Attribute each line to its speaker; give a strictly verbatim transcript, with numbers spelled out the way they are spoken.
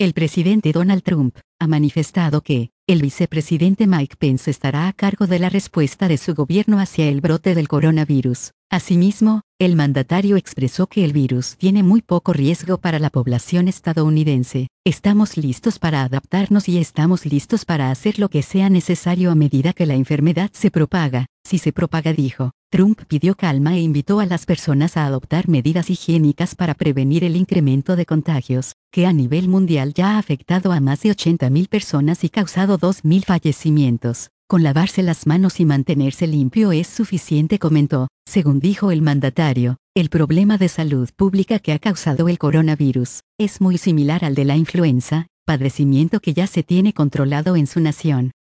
Speaker 1: El presidente Donald Trump ha manifestado que el vicepresidente Mike Pence estará a cargo de la respuesta de su gobierno hacia el brote del coronavirus. Asimismo, el mandatario expresó que el virus tiene muy poco riesgo para la población estadounidense. Estamos listos para adaptarnos y estamos listos para hacer lo que sea necesario a medida que la enfermedad se propaga. Si se propaga, dijo. Trump pidió calma e invitó a las personas a adoptar medidas higiénicas para prevenir el incremento de contagios, que a nivel mundial ya ha afectado a más de ochenta mil personas y causado dos mil fallecimientos. Con lavarse las manos y mantenerse limpio es suficiente, comentó. Según dijo el mandatario, el problema de salud pública que ha causado el coronavirus es muy similar al de la influenza, padecimiento que ya se tiene controlado en su nación.